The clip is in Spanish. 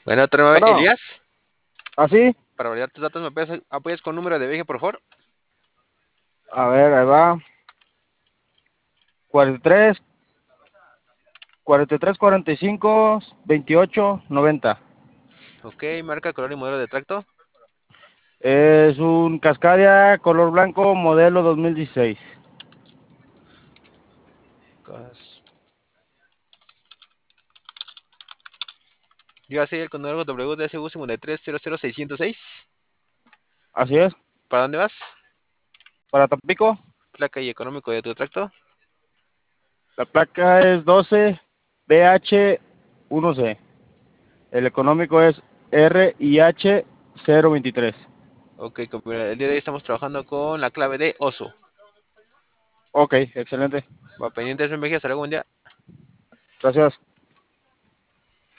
Bueno, otra vez, Bueno, Elías, así, para validar tus datos, apoyas con número de viaje, por favor? a ver, ahí va. 43, 43, 45, 28, 90. Ok, marca, color y modelo de tracto. Es un Cascadia color blanco, modelo 2016. Cas- Yo así el código WDSU 5300606. Así es. ¿Para dónde vas? Para Tampico, Placa y económico de tu tracto. la placa es 12 BH1C. El económico es RIH 023. Ok, compañero, el día de hoy estamos trabajando con la clave de oso. Ok, excelente. Va pendientes, me hasta luego, buen día. Gracias.